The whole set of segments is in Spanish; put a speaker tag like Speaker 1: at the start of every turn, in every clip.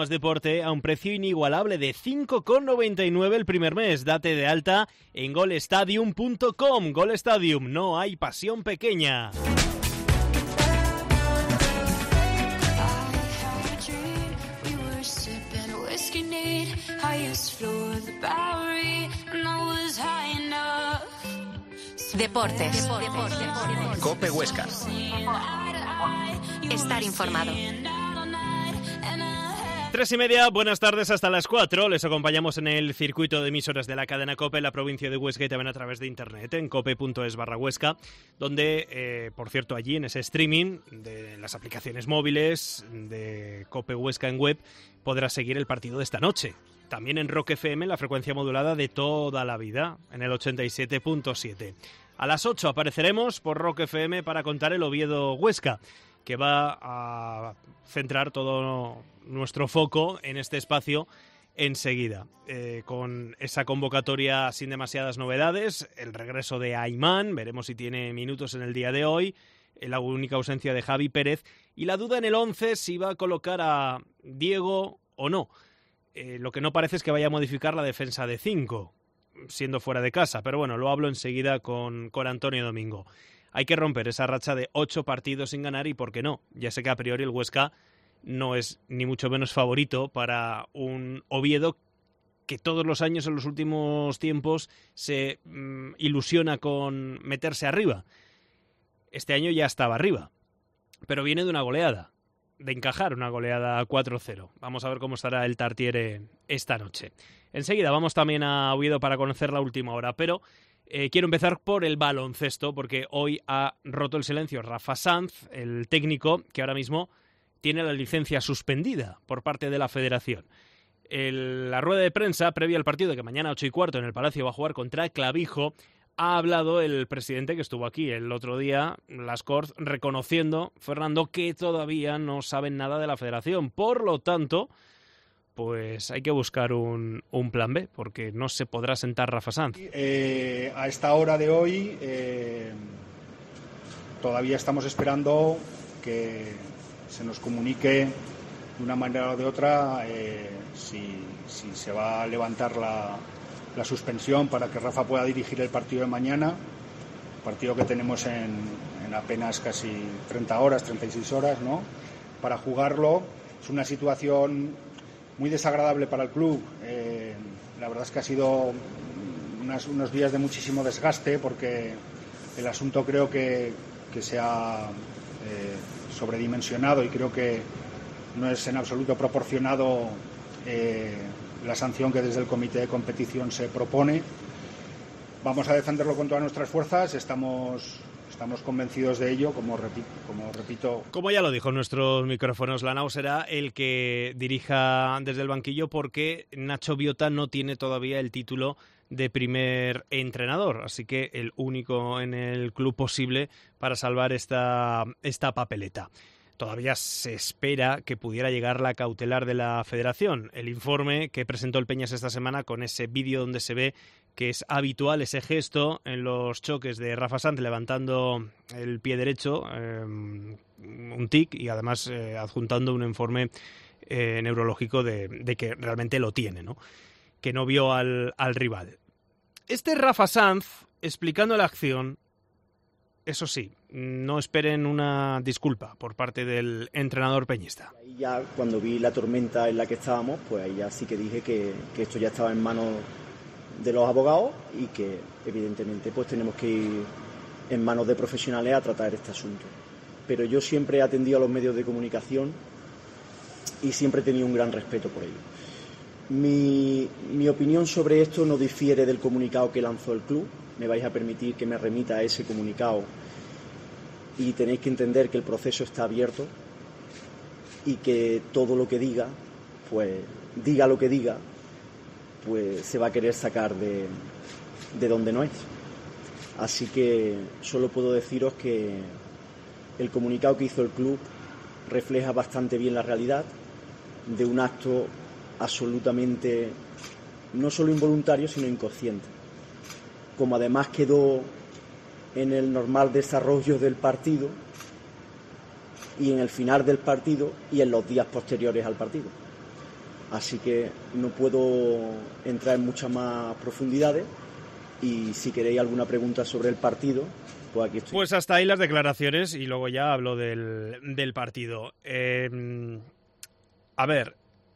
Speaker 1: Deporte a un precio inigualable de 5,99 el primer mes. Date de alta en golestadium.com. Gol Stadium, no hay pasión pequeña.
Speaker 2: Deportes.
Speaker 3: COPE Huesca.
Speaker 2: Estar informado.
Speaker 1: 3:30, buenas tardes hasta las 4. Les acompañamos en el circuito de emisoras de la cadena COPE en la provincia de Huesca y también a través de internet en cope.es/Huesca, donde, por cierto, allí en ese streaming de las aplicaciones móviles de COPE Huesca en web podrás seguir el partido de esta noche. También en Rock FM, la frecuencia modulada de toda la vida, en el 87.7. A las 8 apareceremos por Rock FM para contar el Oviedo Huesca, que va a centrar todo nuestro foco en este espacio enseguida, con esa convocatoria sin demasiadas novedades, el regreso de Aimán, veremos si tiene minutos en el día de hoy, la única ausencia de Javi Pérez y la duda en el 11 si va a colocar a Diego o no. Lo que no parece es que vaya a modificar la defensa de 5, siendo fuera de casa, pero bueno, lo hablo enseguida con Antonio Domingo. Hay que romper esa racha de 8 partidos sin ganar y, ¿por qué no? Ya sé que a priori el Huesca no es ni mucho menos favorito para un Oviedo que todos los años en los últimos tiempos se ilusiona con meterse arriba. Este año ya estaba arriba, pero viene de una goleada, de encajar una goleada 4-0. Vamos a ver cómo estará el Tartiere esta noche. Enseguida vamos también a Oviedo para conocer la última hora, pero quiero empezar por el baloncesto, porque hoy ha roto el silencio Rafa Sanz, el técnico que ahora mismo tiene la licencia suspendida por parte de la Federación. La rueda de prensa previa al partido, que mañana 8:15 en el Palacio va a jugar contra Clavijo, ha hablado el presidente que estuvo aquí el otro día, Las Corts, reconociendo, Fernando, que todavía no saben nada de la Federación. Por lo tanto, pues hay que buscar un plan B, porque no se podrá sentar Rafa Sanz.
Speaker 4: A esta hora de hoy todavía estamos esperando que se nos comunique de una manera o de otra si se va a levantar la suspensión para que Rafa pueda dirigir el partido de mañana, partido que tenemos en apenas casi 30 horas, 36 horas, ¿no? Para jugarlo. Es una situación muy desagradable para el club. La verdad es que ha sido unos días de muchísimo desgaste, porque el asunto creo que se ha sobredimensionado y creo que no es en absoluto proporcionado la sanción que desde el comité de competición se propone. Vamos a defenderlo con todas nuestras fuerzas. Estamos convencidos de ello, como repito.
Speaker 1: Como ya lo dijo en nuestros micrófonos, Lanao será el que dirija desde el banquillo, porque Nacho Biota no tiene todavía el título de primer entrenador, así que el único en el club posible para salvar esta papeleta. Todavía se espera que pudiera llegar la cautelar de la Federación. El informe que presentó el Peñas esta semana, con ese vídeo donde se ve que es habitual ese gesto en los choques de Rafa Sanz levantando el pie derecho, un tic, y además adjuntando un informe neurológico de que realmente lo tiene, ¿no? Que no vio al rival. Este Rafa Sanz, explicando la acción, eso sí, no esperen una disculpa por parte del entrenador peñista.
Speaker 5: Ahí ya, cuando vi la tormenta en la que estábamos, pues ahí ya sí que dije que esto ya estaba en manos de los abogados y que evidentemente pues tenemos que ir en manos de profesionales a tratar este asunto. Pero yo siempre he atendido a los medios de comunicación y siempre he tenido un gran respeto por ellos. Mi opinión sobre esto no difiere del comunicado que lanzó el club. Me vais a permitir que me remita a ese comunicado y tenéis que entender que el proceso está abierto y que todo lo que diga, pues diga lo que diga, pues se va a querer sacar de donde no es. Así que solo puedo deciros que el comunicado que hizo el club refleja bastante bien la realidad de un acto absolutamente no solo involuntario, sino inconsciente. Como además quedó en el normal desarrollo del partido y en el final del partido y en los días posteriores al partido. Así que no puedo entrar en muchas más profundidades y si queréis alguna pregunta sobre el partido, pues aquí estoy.
Speaker 1: Pues hasta ahí las declaraciones y luego ya hablo del partido. A ver,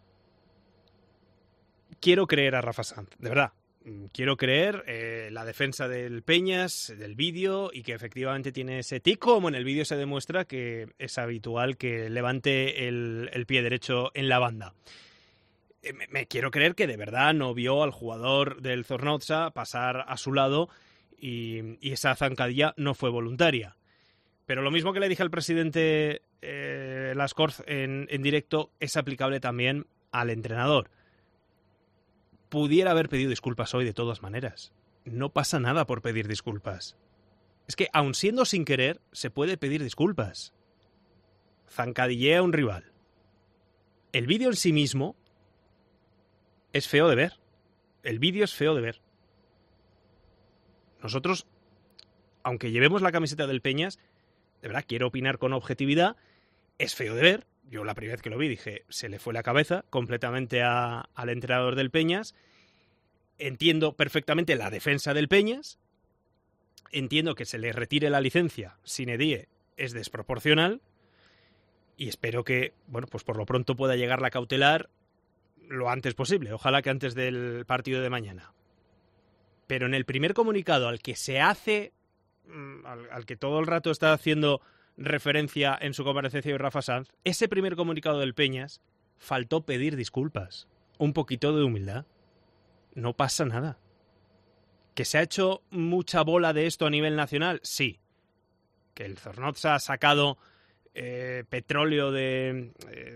Speaker 1: quiero creer a Rafa Sanz, de verdad. Quiero creer la defensa del Peñas, del vídeo, y que efectivamente tiene ese tic, como en el vídeo se demuestra que es habitual que levante el pie derecho en la banda. Me quiero creer que de verdad no vio al jugador del Zornotza pasar a su lado y esa zancadilla no fue voluntaria. Pero lo mismo que le dije al presidente Lascorz en directo es aplicable también al entrenador. Pudiera haber pedido disculpas hoy de todas maneras. No pasa nada por pedir disculpas. Es que aun siendo sin querer, se puede pedir disculpas. Zancadillea a un rival. El vídeo en sí mismo es feo de ver. El vídeo es feo de ver. Nosotros, aunque llevemos la camiseta del Peñas, de verdad quiero opinar con objetividad, es feo de ver. Yo la primera vez que lo vi dije, se le fue la cabeza completamente al entrenador del Peñas. Entiendo perfectamente la defensa del Peñas. Entiendo que se le retire la licencia sine die es desproporcional. Y espero que, bueno, pues por lo pronto pueda llegar la cautelar lo antes posible. Ojalá que antes del partido de mañana. Pero en el primer comunicado al que se hace, al que todo el rato está haciendo referencia en su comparecencia de Rafa Sanz, ese primer comunicado del Peñas faltó pedir disculpas, un poquito de humildad. No pasa nada. ¿Que se ha hecho mucha bola de esto a nivel nacional? Sí. ¿Que el Zornotza ha sacado petróleo de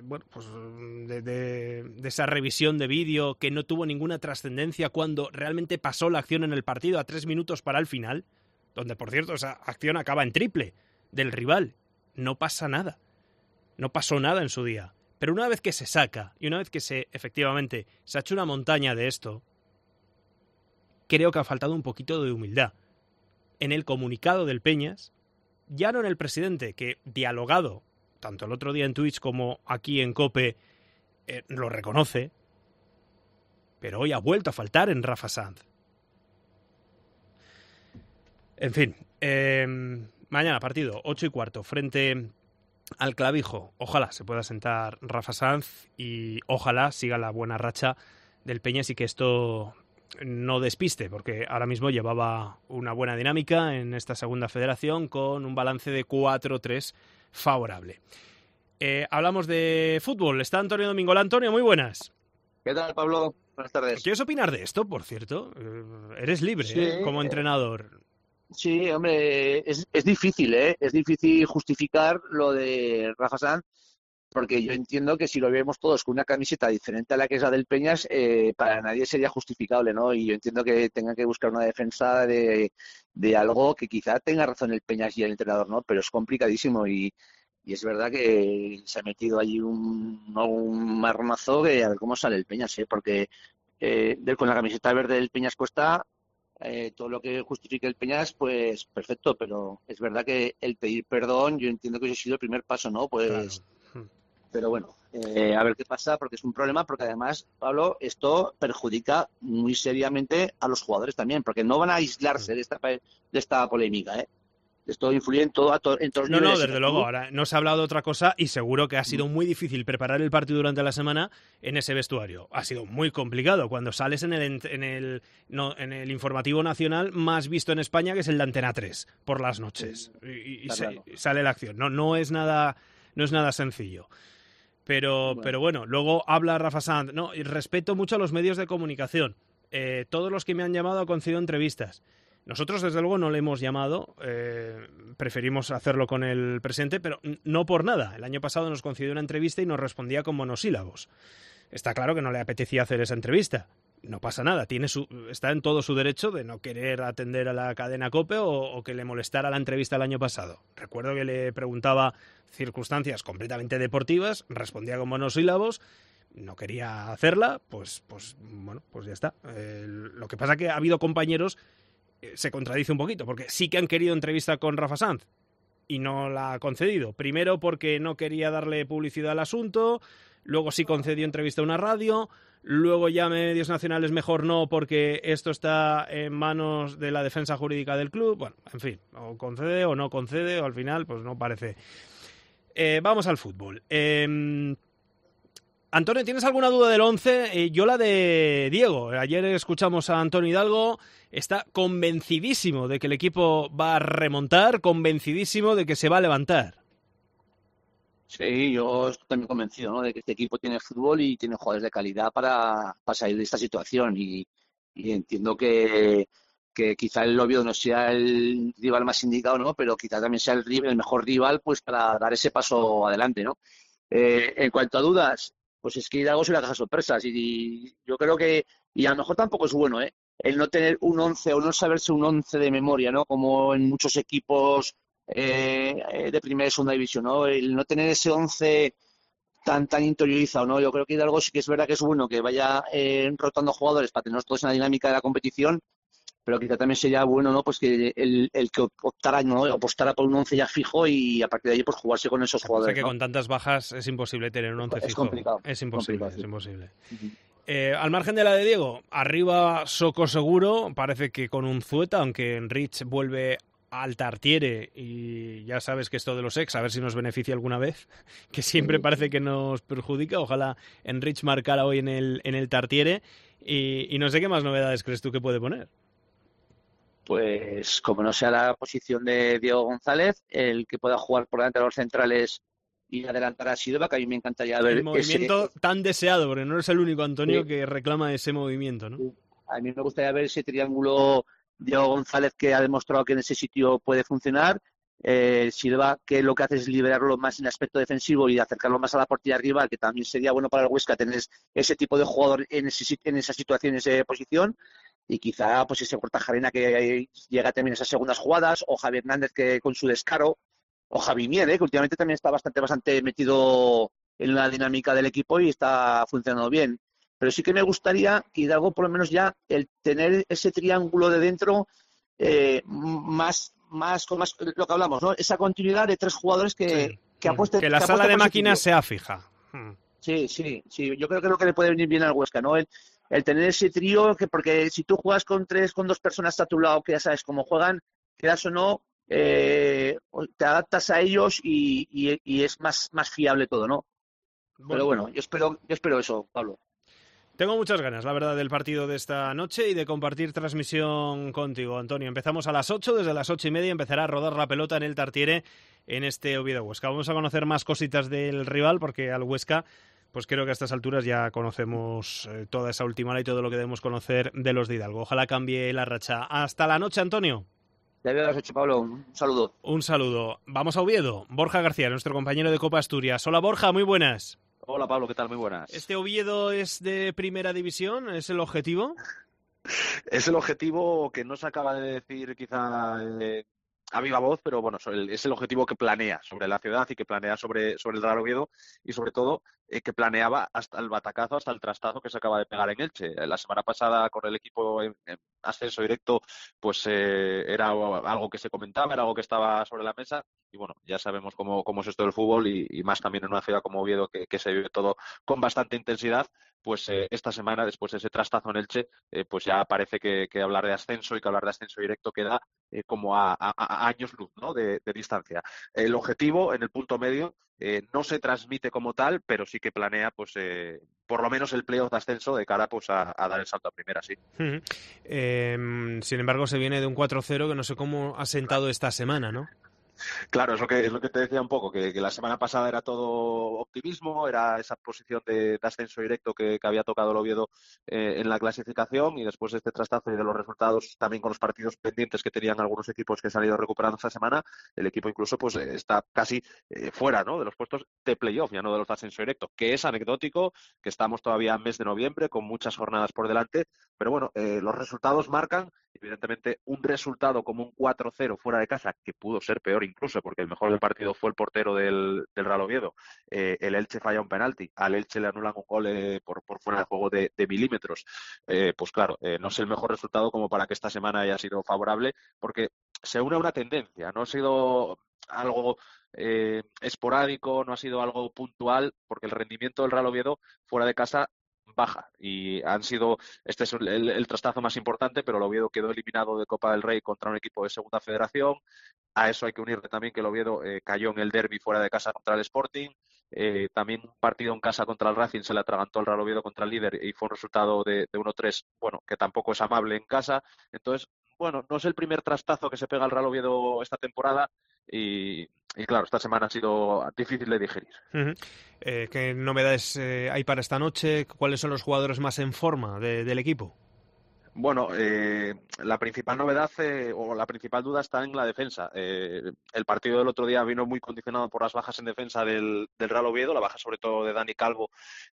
Speaker 1: esa revisión de vídeo que no tuvo ninguna trascendencia cuando realmente pasó la acción en el partido a 3 minutos para el final, donde por cierto esa acción acaba en triple del rival? No pasa nada. No pasó nada en su día. Pero una vez que se saca y una vez que efectivamente se ha hecho una montaña de esto, creo que ha faltado un poquito de humildad. En el comunicado del Peñas, ya no en el presidente, que dialogado, tanto el otro día en Twitch como aquí en COPE, lo reconoce, pero hoy ha vuelto a faltar en Rafa Sanz. En fin, mañana partido, 8:15, frente al Clavijo. Ojalá se pueda sentar Rafa Sanz y ojalá siga la buena racha del Peñas y que esto no despiste, porque ahora mismo llevaba una buena dinámica en esta segunda federación con un balance de 4-3 favorable. Hablamos de fútbol. Está Antonio Domingo. Hola, Antonio, muy buenas.
Speaker 6: ¿Qué tal, Pablo? Buenas tardes.
Speaker 1: ¿Quieres opinar de esto, por cierto? Eres libre,
Speaker 6: sí,
Speaker 1: como entrenador.
Speaker 6: Sí, hombre, es difícil, ¿eh? Es difícil justificar lo de Rafa Sanz, porque yo entiendo que si lo vemos todos con una camiseta diferente a la que es la del Peñas, para nadie sería justificable, ¿no? Y yo entiendo que tengan que buscar una defensa de algo que quizá tenga razón el Peñas y el entrenador, ¿no? Pero es complicadísimo y es verdad que se ha metido allí un marronazo que a ver cómo sale el Peñas, ¿eh? Porque con la camiseta verde del Peñas cuesta todo lo que justifique el Peñas, pues perfecto, pero es verdad que el pedir perdón, yo entiendo que eso ha sido el primer paso, ¿no? Pues claro. Pero bueno, a ver qué pasa, porque es un problema, porque además, Pablo, esto perjudica muy seriamente a los jugadores también, porque no van a aislarse de esta polémica, ¿eh? Esto influye en todos los niveles.
Speaker 1: No, desde luego. Ahora no se ha hablado de otra cosa y seguro que ha sido muy difícil preparar el partido durante la semana en ese vestuario. Ha sido muy complicado cuando sales en el informativo nacional más visto en España, que es el de Antena 3, por las noches. Y sale la acción. No es nada sencillo. Pero bueno, luego habla Rafa Sanz. No, y respeto mucho a los medios de comunicación. Todos los que me han llamado han concedido entrevistas. Nosotros, desde luego, no le hemos llamado, preferimos hacerlo con el presidente, pero no por nada. El año pasado nos concedió una entrevista y nos respondía con monosílabos. Está claro que no le apetecía hacer esa entrevista. No pasa nada, está en todo su derecho de no querer atender a la cadena COPE o que le molestara la entrevista el año pasado. Recuerdo que le preguntaba circunstancias completamente deportivas, respondía con monosílabos. No quería hacerla, pues ya está. Lo que pasa es que ha habido compañeros, se contradice un poquito, porque sí que han querido entrevista con Rafa Sanz y no la ha concedido. Primero porque no quería darle publicidad al asunto, luego sí concedió entrevista a una radio, luego ya medios nacionales mejor no porque esto está en manos de la defensa jurídica del club. Bueno, en fin, o concede o no concede, o al final pues no parece. Vamos al fútbol. Antonio, ¿tienes alguna duda del 11? Yo la de Diego. Ayer escuchamos a Antonio Hidalgo. Está convencidísimo de que el equipo va a remontar, convencidísimo de que se va a levantar.
Speaker 6: Sí, yo estoy también convencido, ¿no?, de que este equipo tiene fútbol y tiene jugadores de calidad para salir de esta situación. Y entiendo que quizá el Oviedo no sea el rival más indicado, ¿no?, pero quizá también sea el mejor rival pues para dar ese paso adelante, ¿no? En cuanto a dudas, pues es que Hidalgo es una caja de sorpresas y yo creo que, y a lo mejor tampoco es bueno, el no tener un 11 o no saberse un 11 de memoria, ¿no?, como en muchos equipos de primera y segunda división, ¿no? El no tener ese 11 tan interiorizado, ¿no? Yo creo que Hidalgo sí que es verdad que es bueno que vaya rotando jugadores para tenerlos todos en la dinámica de la competición, pero quizá también sería bueno, ¿no?, pues que el que optara, ¿no?, apostara por un 11 ya fijo y a partir de ahí pues jugarse con esos jugadores.
Speaker 1: O sea que con tantas bajas es imposible tener un 11 fijo.
Speaker 6: Es complicado.
Speaker 1: Es imposible,
Speaker 6: complicado, sí.
Speaker 1: Es imposible.
Speaker 6: Uh-huh.
Speaker 1: Al margen de la de Diego, arriba Soco seguro, parece que con un Zueta, aunque Enrich vuelve al Tartiere y ya sabes que esto de los ex, a ver si nos beneficia alguna vez, que siempre parece que nos perjudica. Ojalá Enrich marcara hoy en el Tartiere y no sé qué más novedades crees tú que puede poner.
Speaker 6: Pues como no sea la posición de Diego González, el que pueda jugar por delante de los centrales y adelantar a Silva, que a mí me encantaría ver
Speaker 1: el movimiento tan deseado, porque no eres el único, Antonio, que reclama ese movimiento, ¿no?
Speaker 6: A mí me gustaría ver ese triángulo Diego González, que ha demostrado que en ese sitio puede funcionar. Silva, que lo que hace es liberarlo más en aspecto defensivo y acercarlo más a la portería rival, que también sería bueno para el Huesca tener ese tipo de jugador en esa situación, en esa posición. Y quizá pues ese Kortajarena que llega también a esas segundas jugadas, o Javi Hernández que con su descaro, o Javi Mier, que últimamente también está bastante metido en la dinámica del equipo y está funcionando bien. Pero sí que me gustaría que Hidalgo por lo menos ya el tener ese triángulo de dentro más lo que hablamos, ¿no? Esa continuidad de tres jugadores que apuesten.
Speaker 1: Que la sala de máquinas sea fija.
Speaker 6: Sí. Yo creo que es lo que le puede venir bien al Huesca, ¿no? El tener ese trío, porque si tú juegas con dos personas a tu lado, que ya sabes cómo juegan, quieras o no, te adaptas a ellos y es más fiable todo, ¿no? Pero bueno, yo espero eso, Pablo.
Speaker 1: Tengo muchas ganas, la verdad, del partido de esta noche y de compartir transmisión contigo, Antonio. Empezamos a las 8, desde las 8:30 empezará a rodar la pelota en el Tartiere en este Oviedo-Huesca. Vamos a conocer más cositas del rival porque al Huesca, pues creo que a estas alturas ya conocemos toda esa última hora y todo lo que debemos conocer de los de Hidalgo. Ojalá cambie la racha. Hasta la noche, Antonio.
Speaker 6: Ya veo a las 8, Pablo. Un saludo.
Speaker 1: Un saludo. Vamos a Oviedo. Borja García, nuestro compañero de Copa Asturias. Hola, Borja, muy buenas.
Speaker 7: Hola Pablo, ¿qué tal? Muy buenas.
Speaker 1: ¿Este Oviedo es de primera división? ¿Es el objetivo?
Speaker 7: Es el objetivo que no se acaba de decir quizá a viva voz, pero bueno, es el objetivo que planea sobre la ciudad y que planea sobre el Real Oviedo y sobre todo que planeaba hasta el batacazo, hasta el trastazo que se acaba de pegar en Elche. La semana pasada con el equipo en ascenso directo, pues era algo que se comentaba, era algo que estaba sobre la mesa y bueno, ya sabemos cómo es esto del fútbol y más también en una ciudad como Oviedo que se vive todo con bastante intensidad. Pues esta semana, después de ese trastazo en Elche, pues ya parece que hablar de ascenso y que hablar de ascenso directo queda como a años luz, ¿no?, de distancia. El objetivo en el punto medio no se transmite como tal, pero sí que planea pues por lo menos el playoff de ascenso de cara pues a dar el salto a primera, sí.
Speaker 1: Sin embargo, se viene de un 4-0 que no sé cómo ha sentado esta semana, ¿no?
Speaker 7: Claro, es lo que te decía un poco, que la semana pasada era todo optimismo, era esa posición de ascenso directo que había tocado el Oviedo en la clasificación y después de este trastazo y de los resultados, también con los partidos pendientes que tenían algunos equipos que se han ido recuperando esta semana, el equipo incluso pues está casi fuera, ¿no?, de los puestos de playoff, ya no de los de ascenso directo, que es anecdótico, que estamos todavía en mes de noviembre con muchas jornadas por delante, pero bueno, los resultados marcan. Evidentemente, un resultado como un 4-0 fuera de casa, que pudo ser peor incluso, porque el mejor del partido fue el portero del Real Oviedo. El Elche falla un penalti, al Elche le anulan un gol por fuera de juego de milímetros. Pues claro, no es el mejor resultado como para que esta semana haya sido favorable, porque se une a una tendencia. No ha sido algo esporádico, no ha sido algo puntual, porque el rendimiento del Real Oviedo fuera de casa baja y este es el trastazo más importante, pero el Oviedo quedó eliminado de Copa del Rey contra un equipo de Segunda Federación. A eso hay que unirle también que el Oviedo cayó en el derbi fuera de casa contra el Sporting. También un partido en casa contra el Racing se le atragantó el Real Oviedo contra el líder y fue un resultado de 1-3, bueno, que tampoco es amable en casa. Entonces, bueno, no es el primer trastazo que se pega el Real Oviedo esta temporada y claro, esta semana ha sido difícil de digerir.
Speaker 1: Uh-huh. ¿Qué novedades hay para esta noche? ¿Cuáles son los jugadores más en forma del equipo?
Speaker 7: Bueno, la principal novedad o la principal duda está en la defensa. El partido del otro día vino muy condicionado por las bajas en defensa del Real Oviedo, la baja sobre todo de Dani Calvo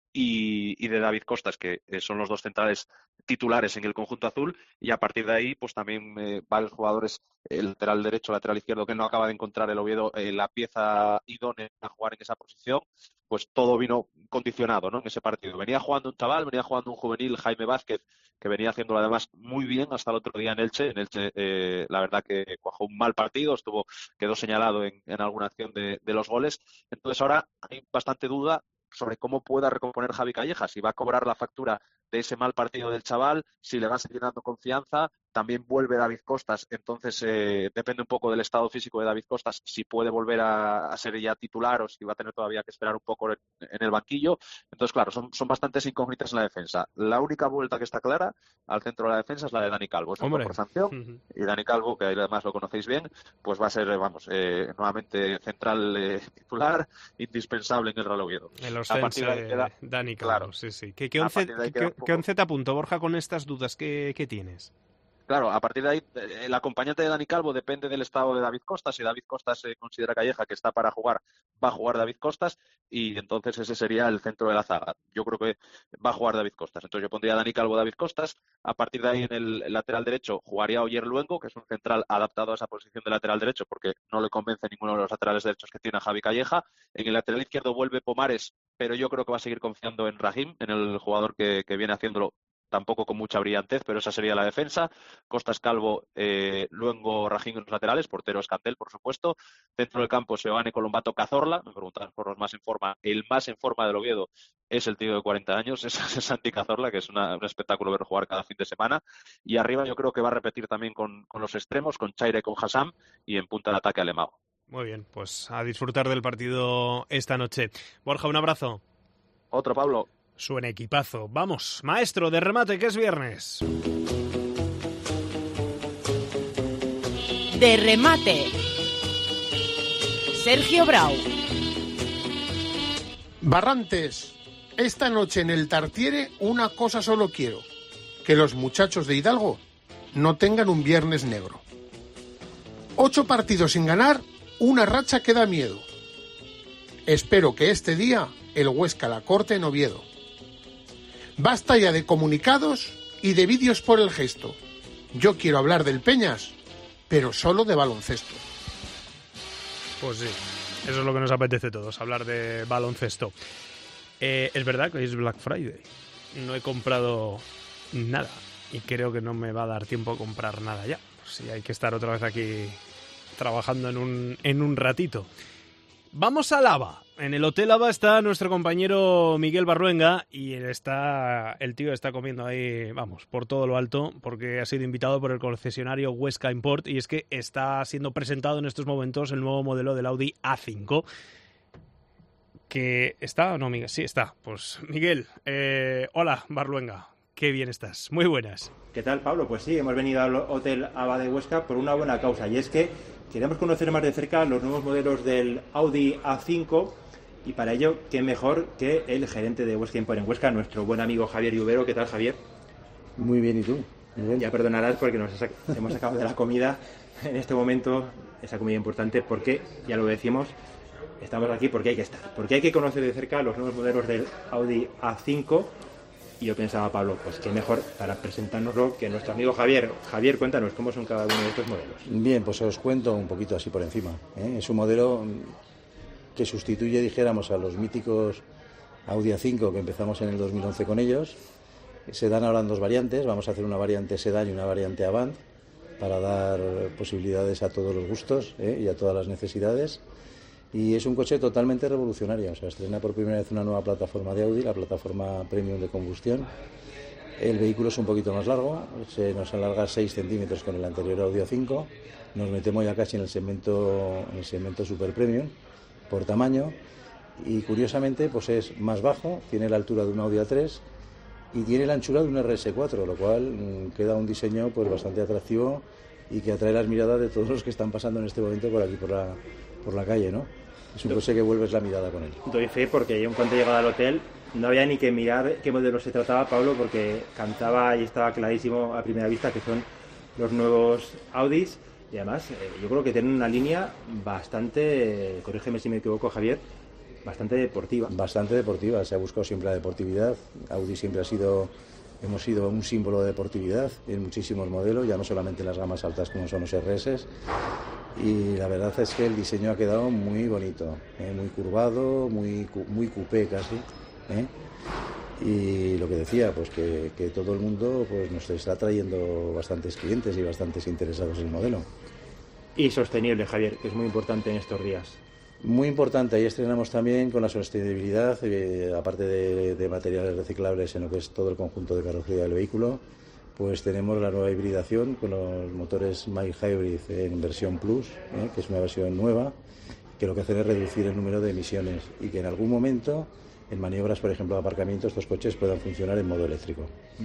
Speaker 7: y de David Costas, que son los dos centrales titulares en el conjunto azul, y a partir de ahí pues también varios jugadores, el lateral derecho, el lateral izquierdo, que no acaba de encontrar el Oviedo la pieza idónea a jugar en esa posición, pues todo vino condicionado, ¿no? En ese partido. Venía jugando un chaval, venía jugando un juvenil, Jaime Vázquez, que venía haciéndolo además muy bien hasta el otro día en Elche. En Elche, la verdad que cuajó un mal partido, quedó señalado en alguna acción de los goles. Entonces ahora hay bastante duda sobre cómo pueda recomponer Javi Calleja, si va a cobrar la factura de ese mal partido del chaval, si le va a seguir dando confianza. También vuelve David Costas, entonces depende un poco del estado físico de David Costas, si puede volver a ser ya titular o si va a tener todavía que esperar un poco en el banquillo. Entonces, claro, son bastantes incógnitas en la defensa. La única vuelta que está clara al centro de la defensa es la de Dani Calvo. Es por sanción. Y Dani Calvo, que además lo conocéis bien, pues va a ser, nuevamente central titular, indispensable en el Real Oviedo.
Speaker 1: El Ostense, Dani Calvo, claro. Sí. ¿Qué once te apunto, Borja, con estas dudas? ¿Qué tienes?
Speaker 7: Claro, a partir de ahí, el acompañante de Dani Calvo depende del estado de David Costas. Si David Costas considera Calleja que está para jugar, va a jugar David Costas y entonces ese sería el centro de la zaga. Yo creo que va a jugar David Costas. Entonces yo pondría a Dani Calvo, David Costas. A partir de ahí, en el lateral derecho, jugaría Oyer Luengo, que es un central adaptado a esa posición de lateral derecho porque no le convence ninguno de los laterales derechos que tiene a Javi Calleja. En el lateral izquierdo vuelve Pomares, pero yo creo que va a seguir confiando en Rahim, en el jugador que viene haciéndolo tampoco con mucha brillantez, pero esa sería la defensa. Costas, Calvo, Luengo, Rahim en los laterales, portero Escandel, por supuesto. Dentro del campo, Seoane, Colombato, Cazorla. Me preguntan por los más en forma. El más en forma del Oviedo es el tío de 40 años, es Santi Cazorla, que es un espectáculo ver jugar cada fin de semana. Y arriba yo creo que va a repetir también con los extremos, con Chaire, con Hassam, y en punta de ataque Alemão.
Speaker 1: Muy bien, pues a disfrutar del partido esta noche. Borja, un abrazo.
Speaker 7: Otro, Pablo.
Speaker 1: Suena equipazo. Vamos, maestro de remate, que es viernes.
Speaker 8: De remate. Sergio Brau.
Speaker 9: Barrantes, esta noche en el Tartiere una cosa solo quiero: que los muchachos de Hidalgo no tengan un viernes negro. 8 partidos sin ganar, una racha que da miedo. Espero que este día el Huesca la corte en Oviedo. Basta ya de comunicados y de vídeos por el gesto. Yo quiero hablar del Peñas, pero solo de baloncesto.
Speaker 1: Pues sí, eso es lo que nos apetece a todos, hablar de baloncesto. Es verdad que hoy es Black Friday. No he comprado nada y creo que no me va a dar tiempo a comprar nada ya. Sí, hay que estar otra vez aquí trabajando en un ratito. Vamos a Lava. En el Hotel Lava está nuestro compañero Miguel Barruenga y el tío está comiendo ahí, vamos, por todo lo alto, porque ha sido invitado por el concesionario Huesca Import y es que está siendo presentado en estos momentos el nuevo modelo del Audi A5. ¿Que está o no, Miguel? Sí, está. Pues Miguel, hola Barruenga, qué bien estás. Muy buenas.
Speaker 10: ¿Qué tal, Pablo? Pues sí, hemos venido al Hotel Lava de Huesca por una buena causa y es que queremos conocer más de cerca los nuevos modelos del Audi A5 y para ello, qué mejor que el gerente de Huesca Import en Huesca, nuestro buen amigo Javier Lluvero. ¿Qué tal, Javier?
Speaker 11: Muy bien, ¿y tú? Muy bien.
Speaker 10: Ya perdonarás porque hemos sacado de la comida en este momento, esa comida importante, porque, ya lo decimos, estamos aquí porque hay que estar, porque hay que conocer de cerca los nuevos modelos del Audi A5 y yo pensaba, Pablo, pues qué mejor para presentárnoslo que nuestro amigo Javier. Javier, cuéntanos, ¿cómo son cada uno de estos modelos?
Speaker 11: Bien, pues os cuento un poquito así por encima, ¿eh? Es un modelo que sustituye, dijéramos, a los míticos Audi A5 que empezamos en el 2011 con ellos. Se dan ahora en 2 variantes, vamos a hacer una variante sedán y una variante avant para dar posibilidades a todos los gustos y a todas las necesidades. Y es un coche totalmente revolucionario, o sea, estrena por primera vez una nueva plataforma de Audi, la plataforma Premium de combustión. El vehículo es un poquito más largo, se nos alarga 6 centímetros con el anterior Audi A5, nos metemos ya casi en el segmento Super Premium por tamaño, y curiosamente pues es más bajo, tiene la altura de un Audi A3 y tiene la anchura de un RS4, lo cual queda un diseño pues bastante atractivo y que atrae las miradas de todos los que están pasando en este momento por aquí por la calle, ¿no? Es un coche que vuelves la mirada con él.
Speaker 10: Doy fe porque yo en cuanto he llegado al hotel no había ni que mirar qué modelo se trataba, Pablo, porque cantaba y estaba clarísimo a primera vista que son los nuevos Audis. Y además yo creo que tienen una línea bastante, corrígeme si me equivoco, Javier, bastante deportiva.
Speaker 11: Bastante deportiva, se ha buscado siempre la deportividad. Audi siempre hemos sido un símbolo de deportividad en muchísimos modelos, ya no solamente en las gamas altas como son los RS. Y la verdad es que el diseño ha quedado muy bonito, muy curvado, muy coupé casi. Y lo que decía, pues que todo el mundo pues nos está trayendo bastantes clientes y bastantes interesados en el modelo.
Speaker 10: Y sostenible, Javier, que es muy importante en estos días.
Speaker 11: Muy importante, ahí estrenamos también con la sostenibilidad, aparte de materiales reciclables en lo que es todo el conjunto de carrocería del vehículo, pues tenemos la nueva hibridación con los motores Mild Hybrid en versión Plus, que es una versión nueva, que lo que hace es reducir el número de emisiones y que en algún momento, en maniobras, por ejemplo, de aparcamiento, estos coches puedan funcionar en modo eléctrico.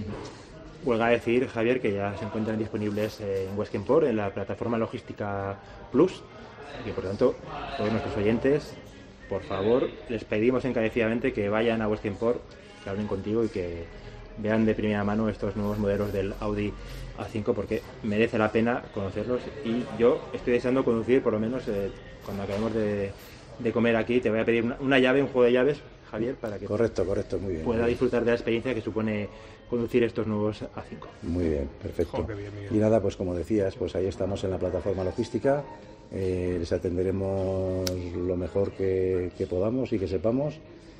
Speaker 10: Huelga decir, Javier, que ya se encuentran disponibles en Huesca Import, en la plataforma logística Plus, y que por tanto todos nuestros oyentes, por favor, les pedimos encarecidamente que vayan a Huesca Import, que hablen contigo y que vean de primera mano estos nuevos modelos del Audi A5, porque merece la pena conocerlos. Y yo estoy deseando conducir, por lo menos cuando acabemos de comer aquí, te voy a pedir una llave, un juego de llaves, Javier, para que
Speaker 11: correcto, muy bien,
Speaker 10: pueda disfrutar de la experiencia que supone conducir estos nuevos A5.
Speaker 11: Muy bien, perfecto.
Speaker 1: Jo, qué bien,
Speaker 11: y nada, pues como decías, pues ahí estamos en la plataforma logística, les atenderemos lo mejor que podamos y que sepamos,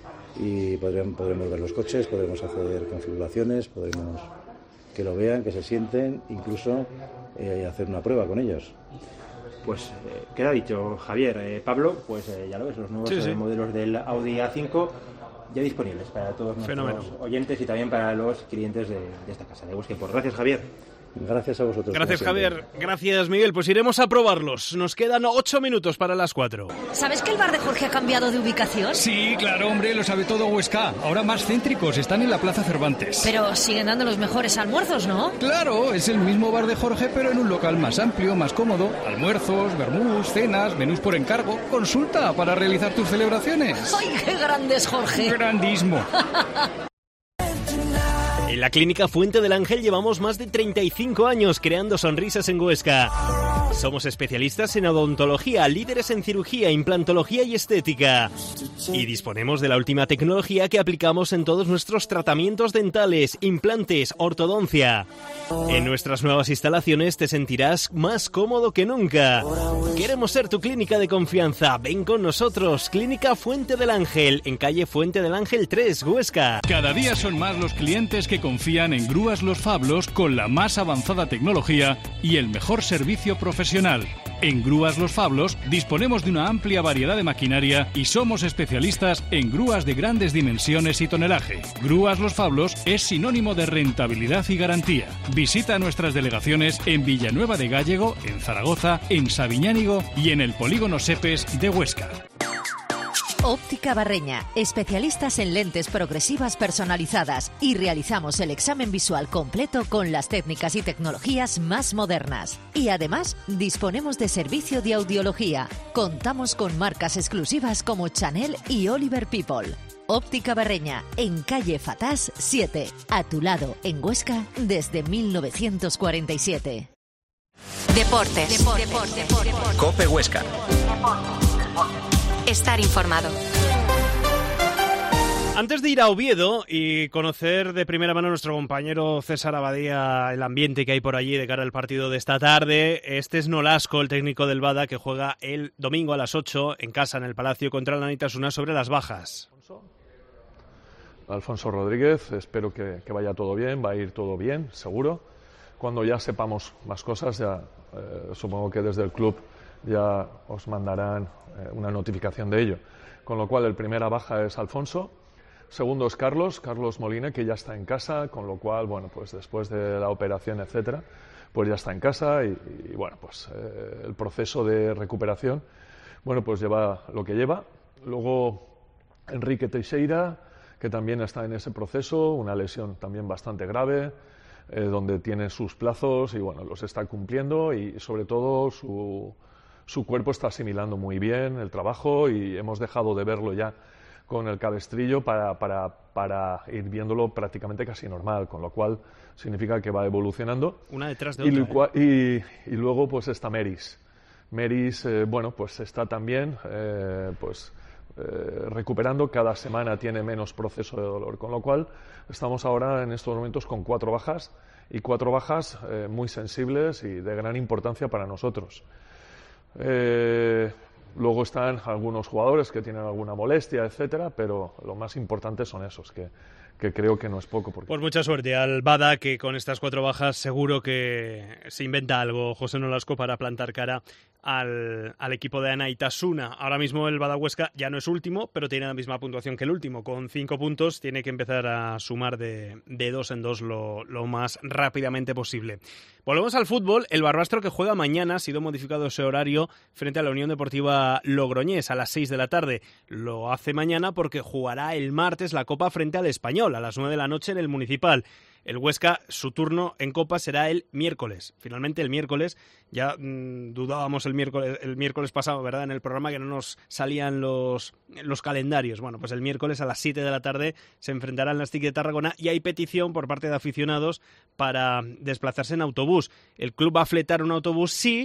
Speaker 11: y podremos ver los coches, podremos hacer configuraciones, podremos que lo vean, que se sienten, incluso hacer una prueba con ellos.
Speaker 10: Pues queda dicho, Javier. Pablo, pues ya lo ves, los nuevos modelos del Audi A5 ya disponibles para todos nuestros oyentes y también para los clientes de esta casa de Huesca Import. Gracias, Javier.
Speaker 11: Gracias a vosotros.
Speaker 1: Gracias, Javier. Gracias, Miguel. Pues iremos a probarlos. Nos quedan 8 minutos para las 4.
Speaker 2: ¿Sabes que el bar de Jorge ha cambiado de ubicación?
Speaker 8: Sí, claro, hombre, lo sabe todo Huesca. Ahora más céntricos, están en la Plaza Cervantes.
Speaker 2: Pero siguen dando los mejores almuerzos, ¿no?
Speaker 8: Claro, es el mismo bar de Jorge, pero en un local más amplio, más cómodo. Almuerzos, vermús, cenas, menús por encargo. Consulta para realizar tus celebraciones.
Speaker 2: ¡Ay, qué grande es Jorge!
Speaker 8: Grandísimo.
Speaker 1: En la Clínica Fuente del Ángel llevamos más de 35 años creando sonrisas en Huesca. Somos especialistas en odontología, líderes en cirugía, implantología y estética. Y disponemos de la última tecnología que aplicamos en todos nuestros tratamientos dentales, implantes, ortodoncia. En nuestras nuevas instalaciones te sentirás más cómodo que nunca. Queremos ser tu clínica de confianza. Ven con nosotros. Clínica Fuente del Ángel, en calle Fuente del Ángel 3, Huesca.
Speaker 8: Cada día son más los clientes que confían en Grúas Los Fablos con la más avanzada tecnología y el mejor servicio profesional. En Grúas Los Fablos disponemos de una amplia variedad de maquinaria y somos especialistas en grúas de grandes dimensiones y tonelaje. Grúas Los Fablos es sinónimo de rentabilidad y garantía. Visita nuestras delegaciones en Villanueva de Gállego, en Zaragoza, en Sabiñánigo y en el Polígono Sepes de Huesca.
Speaker 2: Óptica Barreña, especialistas en lentes progresivas personalizadas y realizamos el examen visual completo con las técnicas y tecnologías más modernas. Y además, disponemos de servicio de audiología. Contamos con marcas exclusivas como Chanel y Oliver People. Óptica Barreña, en calle Fatás 7, a tu lado en Huesca desde 1947.
Speaker 12: Deportes.
Speaker 3: COPE Huesca.
Speaker 12: Estar informado.
Speaker 1: Antes de ir a Oviedo y conocer de primera mano a nuestro compañero César Abadía el ambiente que hay por allí de cara al partido de esta tarde, este es Nolasco, el técnico del Bada, que juega el domingo a las 8 en casa en el Palacio contra el Anitasuna sobre las bajas.
Speaker 13: Alfonso Rodríguez, espero que vaya todo bien, va a ir todo bien, seguro. Cuando ya sepamos más cosas, ya supongo que desde el club ya os mandarán una notificación de ello. Con lo cual, el primera baja es Alfonso, segundo es Carlos Molina, que ya está en casa, con lo cual, bueno, pues después de la operación, etcétera, pues ya está en casa y bueno, pues el proceso de recuperación, bueno, pues lleva lo que lleva. Luego, Enrique Teixeira, que también está en ese proceso, una lesión también bastante grave, donde tiene sus plazos y bueno, los está cumpliendo y sobre todo su cuerpo está asimilando muy bien el trabajo y hemos dejado de verlo ya con el cabestrillo para ir viéndolo prácticamente casi normal, con lo cual significa que va evolucionando.
Speaker 1: Una detrás de otra.
Speaker 13: Y luego pues está Meris. Meris, bueno, pues está también recuperando, cada semana tiene menos proceso de dolor, con lo cual estamos ahora en estos momentos con 4 bajas y 4 bajas muy sensibles y de gran importancia para nosotros. Luego están algunos jugadores que tienen alguna molestia, etcétera, pero lo más importante son esos, que creo que no es poco.
Speaker 1: Pues mucha suerte al Bada, que con estas 4 bajas seguro que se inventa algo, José Nolasco, para plantar cara al equipo de Anaitasuna. Ahora mismo el Bada Huesca ya no es último, pero tiene la misma puntuación que el último. Con 5 puntos tiene que empezar a sumar de 2 en 2 lo más rápidamente posible. Volvemos al fútbol. El Barbastro, que juega mañana, ha sido modificado ese horario frente a la Unión Deportiva Logroñés a las 6 de la tarde. Lo hace mañana porque jugará el martes la Copa frente al Español a las 9 de la noche en el Municipal. El Huesca, su turno en Copa será el miércoles. Finalmente el miércoles, ya dudábamos el miércoles pasado, ¿verdad?, en el programa, que no nos salían los calendarios. Bueno, pues el miércoles a las 7 de la tarde se enfrentarán las TIC de Tarragona y hay petición por parte de aficionados para desplazarse en autobús. El club va a fletar un autobús si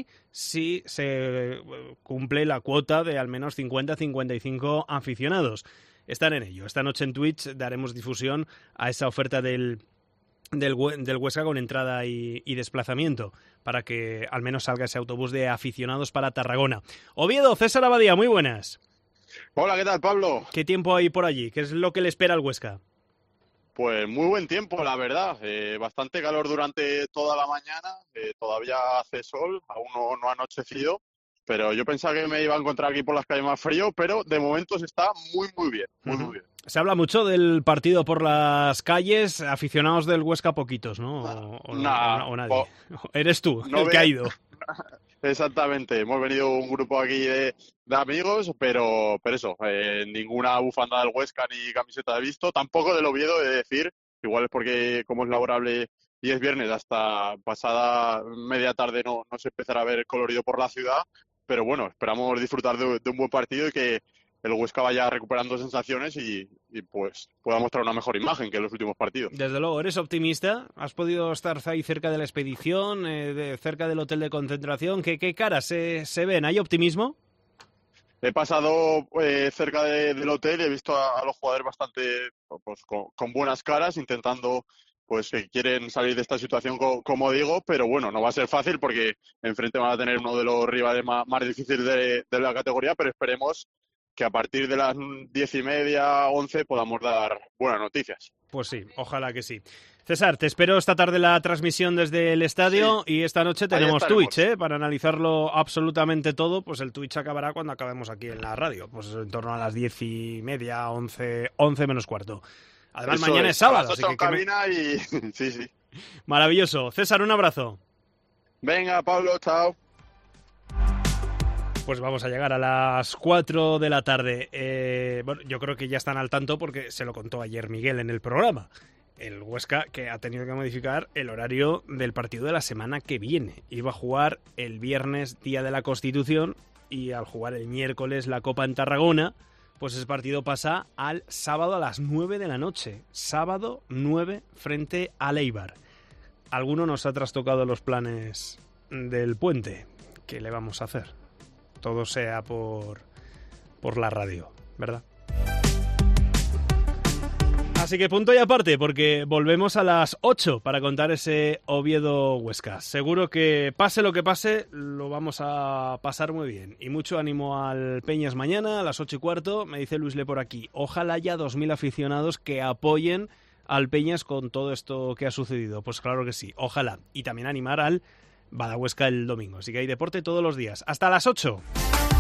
Speaker 1: se cumple la cuota de al menos 50-55 aficionados. Están en ello. Esta noche en Twitch daremos difusión a esa oferta del Huesca con entrada y desplazamiento para que al menos salga ese autobús de aficionados para Tarragona. Oviedo, César Abadía, muy buenas.
Speaker 14: Hola, ¿qué tal, Pablo?
Speaker 1: ¿Qué tiempo hay por allí? ¿Qué es lo que le espera al Huesca?
Speaker 14: Pues muy buen tiempo, la verdad. Bastante calor durante toda la mañana. Todavía hace sol, aún no ha anochecido. Pero yo pensaba que me iba a encontrar aquí por las calles más frío, pero de momento se está muy bien, muy bien.
Speaker 1: Se habla mucho del partido por las calles, aficionados del Huesca poquitos, ¿no? ¿O nadie? ¿Eres tú el que ha ido?
Speaker 14: Exactamente, hemos venido un grupo aquí de amigos, pero eso, ninguna bufanda del Huesca ni camiseta he visto, tampoco del Oviedo, he de decir, igual es porque como es laborable y es viernes, hasta pasada media tarde no se empezará a ver colorido por la ciudad. Pero bueno, esperamos disfrutar de un buen partido y que el Huesca vaya recuperando sensaciones y pues pueda mostrar una mejor imagen que en los últimos partidos.
Speaker 1: Desde luego, ¿eres optimista? ¿Has podido estar ahí cerca de la expedición, cerca del hotel de concentración? ¿Qué caras se ven? ¿Hay optimismo?
Speaker 14: He pasado cerca del hotel y he visto a los jugadores bastante pues, con buenas caras, intentando pues que quieren salir de esta situación, como digo, pero bueno, no va a ser fácil porque enfrente van a tener uno de los rivales más difíciles de la categoría, pero esperemos que a partir de las 10:30, 11 podamos dar buenas noticias.
Speaker 1: Pues sí, ojalá que sí. César, te espero esta tarde la transmisión desde el estadio y esta noche tenemos Twitch, para analizarlo absolutamente todo. Pues el Twitch acabará cuando acabemos aquí en la radio, pues en torno a las 10:30, 11 menos cuarto. Además, eso mañana es sábado.
Speaker 14: Así que sí.
Speaker 1: Maravilloso. César, un abrazo.
Speaker 14: Venga, Pablo, chao.
Speaker 1: Pues vamos a llegar a las 4 de la tarde. Bueno, yo creo que ya están al tanto porque se lo contó ayer Miguel en el programa. El Huesca, que ha tenido que modificar el horario del partido de la semana que viene. Iba a jugar el viernes, Día de la Constitución, y al jugar el miércoles la Copa en Tarragona, pues ese partido pasa al sábado a las 9 de la noche. Sábado 9 frente al Eibar. Alguno nos ha trastocado los planes del puente. ¿Qué le vamos a hacer? Todo sea por la radio, ¿verdad? Así que punto y aparte, porque volvemos a las 8 para contar ese Oviedo-Huesca. Seguro que pase lo que pase, lo vamos a pasar muy bien. Y mucho ánimo al Peñas mañana a las 8:15. Me dice Luis Le por aquí. Ojalá haya 2.000 aficionados que apoyen al Peñas con todo esto que ha sucedido. Pues claro que sí, ojalá. Y también animar al Badahuesca el domingo. Así que hay deporte todos los días. Hasta las 8.